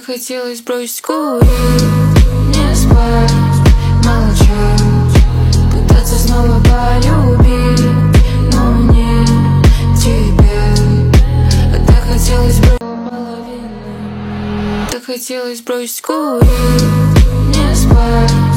Так хотелось бросить курить, не спать, молчать, пытаться снова полюбить, но не тебя. Так хотелось бросить половину. Так хотелось бросить курить, не спать.